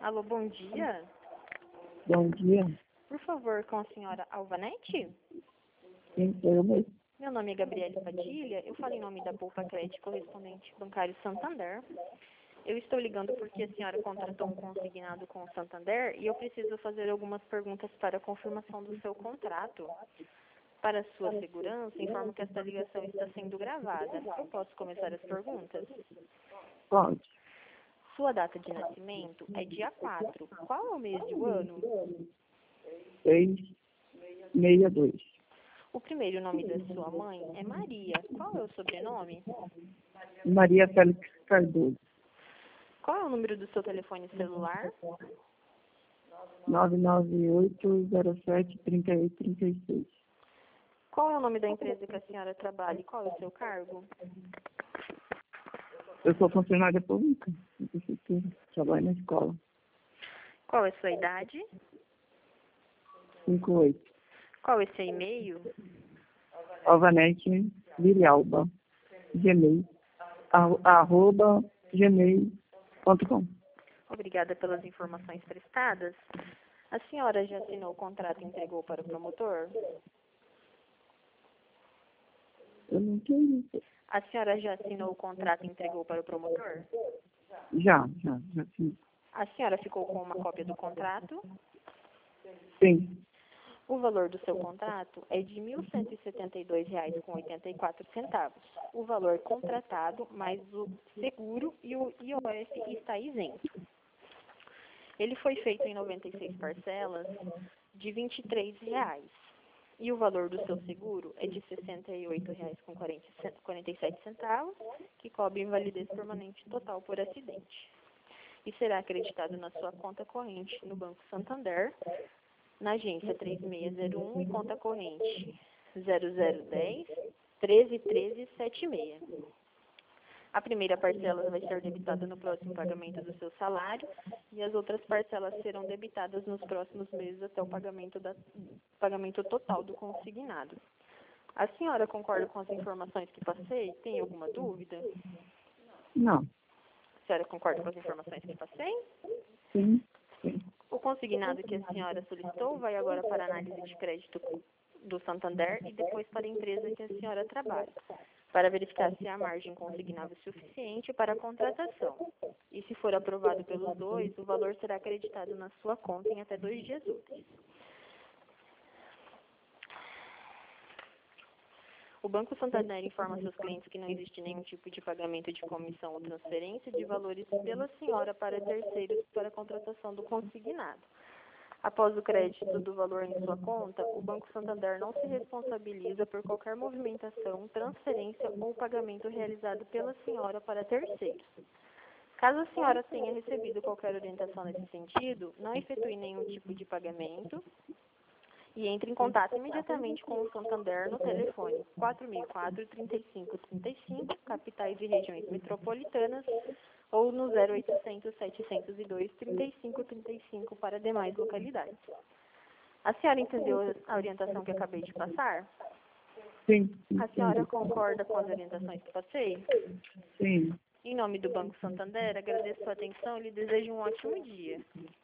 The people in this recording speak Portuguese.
Alô, bom dia. Bom dia. Por favor, com a senhora Alvanete? Sim, sou eu mesmo. Meu nome é Gabriele Padilha, eu falo em nome da Poupa Crédito Correspondente Bancário Santander. Eu estou ligando porque a senhora contratou um consignado com o Santander e eu preciso fazer algumas perguntas para a confirmação do seu contrato. Para sua segurança, informo que esta ligação está sendo gravada. Eu posso começar as perguntas? Pode. Sua data de nascimento é dia 4. Qual é o mês e o ano? 662. O primeiro nome da sua mãe é Maria. Qual é o sobrenome? Maria Félix Cardoso. Qual é o número do seu telefone celular? 998073836. Qual é o nome da empresa que a senhora trabalha e qual é o seu cargo? Eu sou funcionária pública da prefeitura. Trabalho na escola. Qual é a sua idade? 58. Qual é seu e-mail? Alvanete Virialba. Gmail. @gmail.com. Obrigada pelas informações prestadas. A senhora já assinou o contrato e entregou para o promotor? Eu não entendi. A senhora já assinou o contrato e entregou para o promotor? Já, sim. A senhora ficou com uma cópia do contrato? Sim. O valor do seu contrato é de R$ 1.172,84. O valor contratado mais o seguro e o IOF está isento. Ele foi feito em 96 parcelas de R$ 23,00. E o valor do seu seguro é de R$ 68,47, que cobre invalidez permanente total por acidente. E será acreditado na sua conta corrente no Banco Santander, na agência 3601 e conta corrente 0010 131376. A primeira parcela vai ser debitada no próximo pagamento do seu salário e as outras parcelas serão debitadas nos próximos meses até o pagamento total do consignado. A senhora concorda com as informações que passei? Tem alguma dúvida? Não. A senhora concorda com as informações que passei? Sim. O consignado que a senhora solicitou vai agora para a análise de crédito do Santander e depois para a empresa que a senhora trabalha, para verificar se há margem consignável suficiente para a contratação. E se for aprovado pelos dois, o valor será acreditado na sua conta em até 2 dias úteis. O Banco Santander informa seus clientes que não existe nenhum tipo de pagamento de comissão ou transferência de valores pela senhora para terceiros para a contratação do consignado. Após o crédito do valor em sua conta, o Banco Santander não se responsabiliza por qualquer movimentação, transferência ou pagamento realizado pela senhora para terceiros. Caso a senhora tenha recebido qualquer orientação nesse sentido, não efetue nenhum tipo de pagamento e entre em contato imediatamente com o Santander no telefone 4004-3535, capitais e regiões metropolitanas, ou no 0800-702-3535 para demais localidades. A senhora entendeu a orientação que acabei de passar? Sim. A senhora concorda com as orientações que passei? Sim. Em nome do Banco Santander, agradeço a atenção e lhe desejo um ótimo dia.